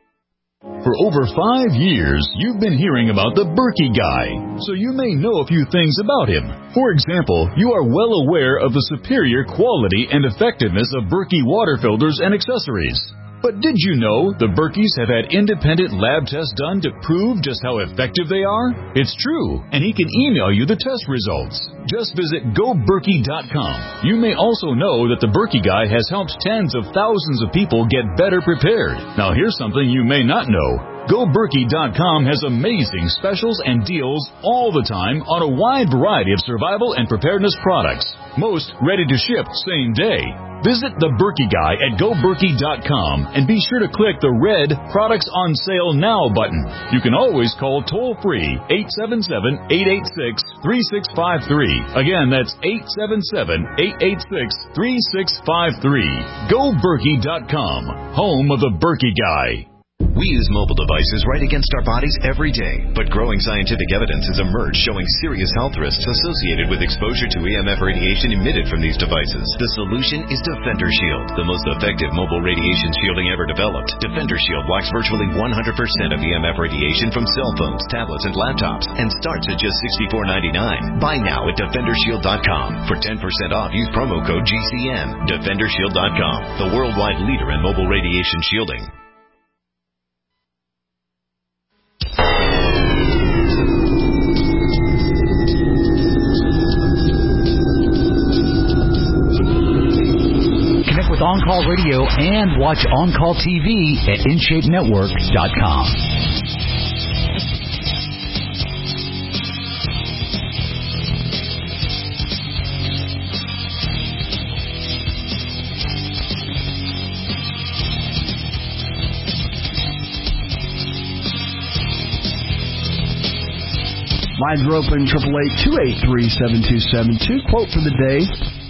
For over five years, you've been hearing about the Berkey Guy, so you may know a few things about him. For example, you are well aware of the superior quality and effectiveness of Berkey water filters and accessories. But did you know the Berkeys have had independent lab tests done to prove just how effective they are? It's true, and he can email you the test results. Just visit go berkey dot com. You may also know that the Berkey Guy has helped tens of thousands of people get better prepared. Now here's something you may not know. go berkey dot com has amazing specials and deals all the time on a wide variety of survival and preparedness products. Most ready to ship same day. Visit the Berkey Guy at go berkey dot com and be sure to click the red Products on Sale Now button. You can always call toll-free eight seven seven, eight eight six, three six five three. Again, that's eight seven seven, eight eight six, three six five three. go berkey dot com, home of the Berkey Guy. We use mobile devices right against our bodies every day, but growing scientific evidence has emerged showing serious health risks associated with exposure to E M F radiation emitted from these devices. The solution is Defender Shield, the most effective mobile radiation shielding ever developed. Defender Shield blocks virtually one hundred percent of E M F radiation from cell phones, tablets, and laptops, and starts at just sixty-four ninety-nine. Buy now at defender shield dot com. For ten percent off, use promo code G C N. defender shield dot com, the worldwide leader in mobile radiation shielding. Connect with On Call Radio and watch On Call T V at in shape network dot com. Lines are open, eight eight eight, two eight three, seven two seven two. Quote for the day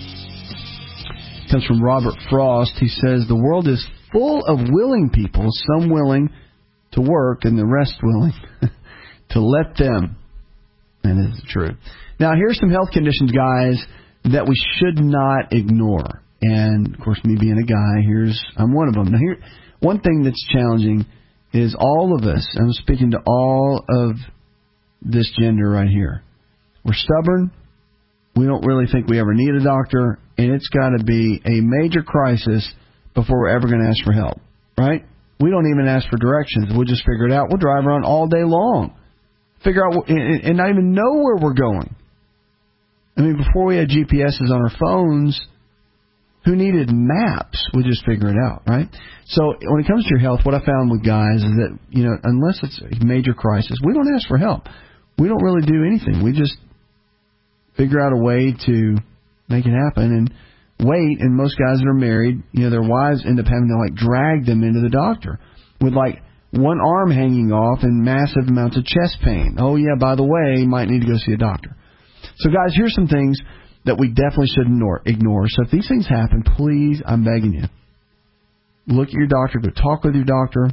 comes from Robert Frost. He says, the world is full of willing people, some willing to work and the rest willing to let them. And this is true. Now, here's some health conditions, guys, that we should not ignore. And, of course, me being a guy, here's I'm one of them. Now, here, one thing that's challenging is all of us, I'm speaking to all of this gender right here. We're stubborn. We don't really think we ever need a doctor, and it's got to be a major crisis before we're ever going to ask for help, right? We don't even ask for directions. We'll just figure it out. We'll drive around all day long, figure out, and not even know where we're going. I mean, before we had G P S's on our phones, who needed maps? We just figure it out, right? So when it comes to your health, what I found with guys is that, you know, unless it's a major crisis, we don't ask for help. We don't really do anything. We just figure out a way to make it happen and wait. And most guys that are married, you know, their wives end up having to, like, drag them into the doctor with, like, one arm hanging off and massive amounts of chest pain. Oh, yeah, by the way, you might need to go see a doctor. So, guys, here's some things that we definitely should ignore. ignore. So if these things happen, please, I'm begging you, look at your doctor, go talk with your doctor,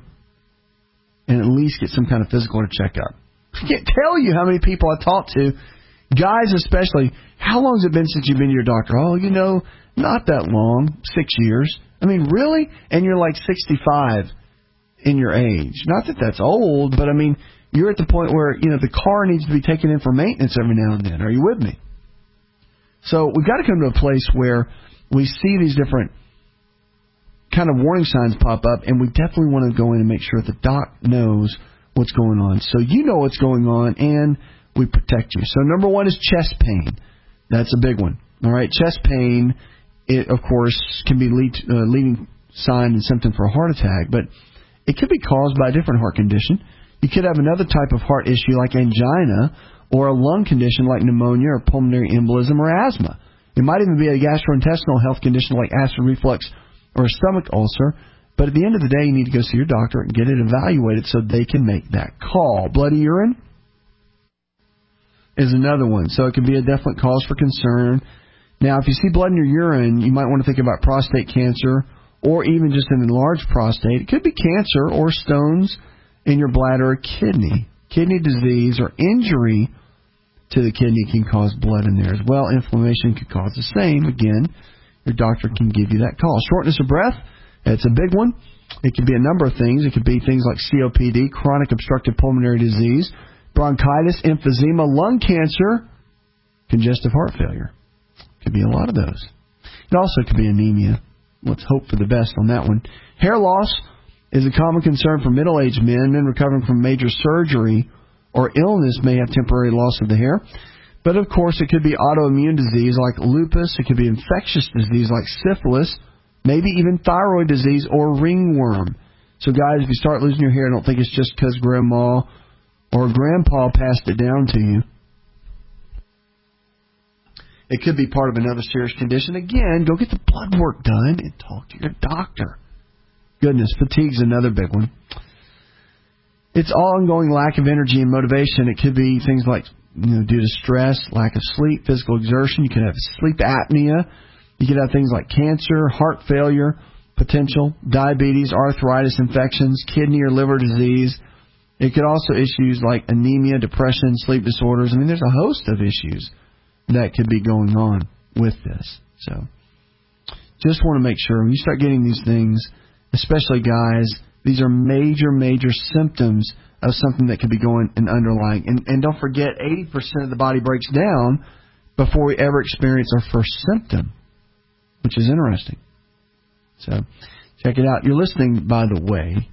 and at least get some kind of physical or checkup. I can't tell you how many people I talk to, guys especially, how long has it been since you've been to your doctor? Oh, you know, not that long, six years. I mean, really? And you're like sixty-five in your age. Not that that's old, but I mean, you're at the point where, you know, the car needs to be taken in for maintenance every now and then. Are you with me? So we've got to come to a place where we see these different kind of warning signs pop up, and we definitely want to go in and make sure the doc knows what's going on. So you know what's going on, and we protect you. So number one is chest pain. That's a big one. All right, chest pain, it, of course, can be lead, uh, leading sign and symptom for a heart attack, but it could be caused by a different heart condition. You could have another type of heart issue like angina, or a lung condition like pneumonia or pulmonary embolism or asthma. It might even be a gastrointestinal health condition like acid reflux or a stomach ulcer. But at the end of the day, you need to go see your doctor and get it evaluated so they can make that call. Bloody urine is another one. So it can be a definite cause for concern. Now, if you see blood in your urine, you might want to think about prostate cancer or even just an enlarged prostate. It could be cancer or stones in your bladder or kidney. Kidney disease or injury to the kidney can cause blood in there as well. Inflammation could cause the same. Again, your doctor can give you that call. Shortness of breath, it's a big one. It could be a number of things. It could be things like C O P D, chronic obstructive pulmonary disease, bronchitis, emphysema, lung cancer, congestive heart failure. Could be a lot of those. It also could be anemia. Let's hope for the best on that one. Hair loss is a common concern for middle-aged men. Men recovering from major surgery or illness may have temporary loss of the hair. But, of course, it could be autoimmune disease like lupus. It could be infectious disease like syphilis, maybe even thyroid disease or ringworm. So, guys, if you start losing your hair, don't think it's just because grandma or grandpa passed it down to you. It could be part of another serious condition. Again, go get the blood work done and talk to your doctor. Goodness, fatigue's another big one. It's ongoing lack of energy and motivation. It could be things like, you know, due to stress, lack of sleep, physical exertion. You could have sleep apnea. You could have things like cancer, heart failure, potential, diabetes, arthritis, infections, kidney or liver disease. It could also issues like anemia, depression, sleep disorders. I mean, there's a host of issues that could be going on with this. So just want to make sure when you start getting these things, especially guys, these are major, major symptoms of something that could be going and underlying. And, and don't forget, eighty percent of the body breaks down before we ever experience our first symptom, which is interesting. So check it out. You're listening, by the way,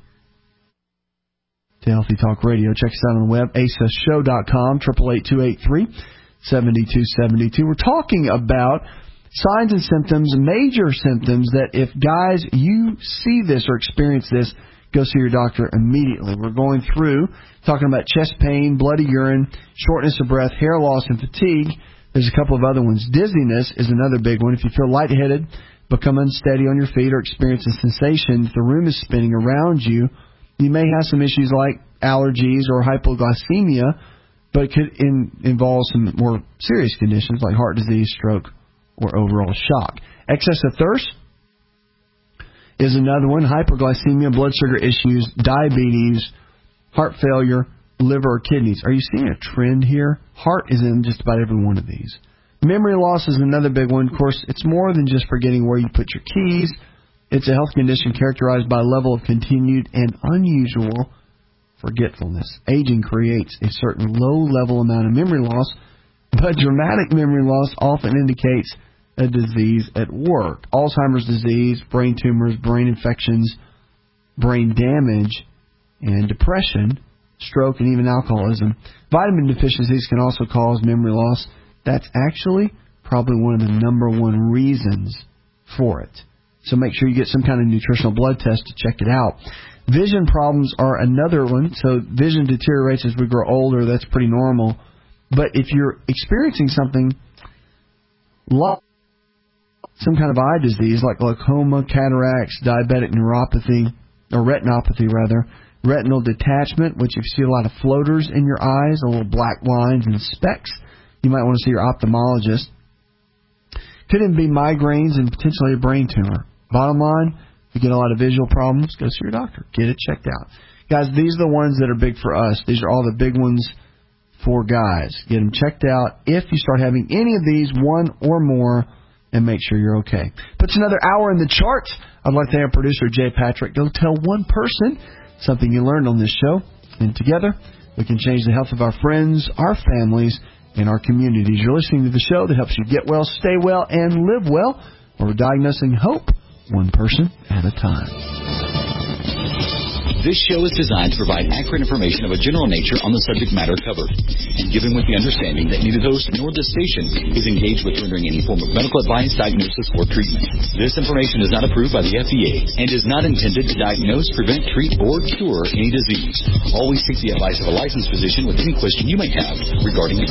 to Healthy Talk Radio. Check us out on the web, A S A show dot com, eight eight eight, two eight three, seven two seven two. We're talking about signs and symptoms, major symptoms that if, guys, you see this or experience this, go see your doctor immediately. We're going through talking about chest pain, bloody urine, shortness of breath, hair loss, and fatigue. There's a couple of other ones. Dizziness is another big one. If you feel lightheaded, become unsteady on your feet, or experience a sensation that the room is spinning around you, you may have some issues like allergies or hypoglycemia, but it could in, involve some more serious conditions like heart disease, stroke, or overall shock. Excess of thirst is another one. Hyperglycemia, blood sugar issues, diabetes, heart failure, liver or kidneys. Are you seeing a trend here? Heart is in just about every one of these. Memory loss is another big one. Of course, it's more than just forgetting where you put your keys. It's a health condition characterized by a level of continued and unusual forgetfulness. Aging creates a certain low-level amount of memory loss, but dramatic memory loss often indicates a disease at work. Alzheimer's disease, brain tumors, brain infections, brain damage, and depression, stroke, and even alcoholism. Vitamin deficiencies can also cause memory loss. That's actually probably one of the number one reasons for it. So make sure you get some kind of nutritional blood test to check it out. Vision problems are another one. So vision deteriorates as we grow older. That's pretty normal. But if you're experiencing something like some kind of eye disease like glaucoma, cataracts, diabetic neuropathy, or retinopathy rather, retinal detachment, which if you see a lot of floaters in your eyes, a little black lines and specks, you might want to see your ophthalmologist. Could even be migraines and potentially a brain tumor. Bottom line, if you get a lot of visual problems, go see your doctor. Get it checked out. Guys, these are the ones that are big for us. These are all the big ones for guys. Get them checked out. If you start having any of these, one or more, and make sure you're okay. Puts another hour in the chart. I'd like to have producer Jay Patrick go tell one person something you learned on this show. And together, we can change the health of our friends, our families, and our communities. You're listening to the show that helps you get well, stay well, and live well. We're diagnosing hope one person at a time. This show is designed to provide accurate information of a general nature on the subject matter covered, and given with the understanding that neither host nor this station is engaged with rendering any form of medical advice, diagnosis, or treatment. This information is not approved by the F D A and is not intended to diagnose, prevent, treat, or cure any disease. Always seek the advice of a licensed physician with any question you may have regarding.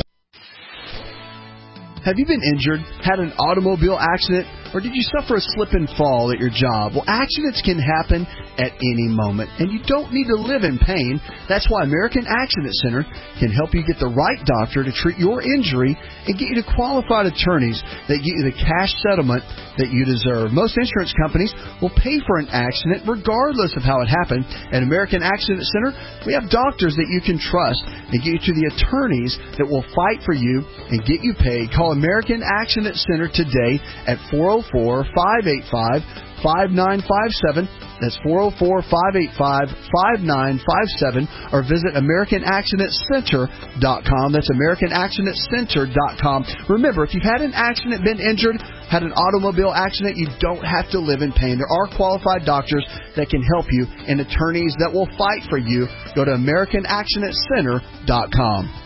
Have you been injured, had an automobile accident, or did you suffer a slip and fall at your job? Well, accidents can happen at any moment, and you don't need to live in pain. That's why American Accident Center can help you get the right doctor to treat your injury and get you to qualified attorneys that get you the cash settlement that you deserve. Most insurance companies will pay for an accident regardless of how it happened. At American Accident Center, we have doctors that you can trust and get you to the attorneys that will fight for you and get you paid. Call American Accident Center today at four oh four, five eight five, five nine five seven. That's four oh four, five eight five, five nine five seven. Or visit American Accident Center dot com. That's American Accident Center dot com. Remember, if you've had an accident, been injured, had an automobile accident, you don't have to live in pain. There are qualified doctors that can help you and attorneys that will fight for you. Go to American Accident Center dot com.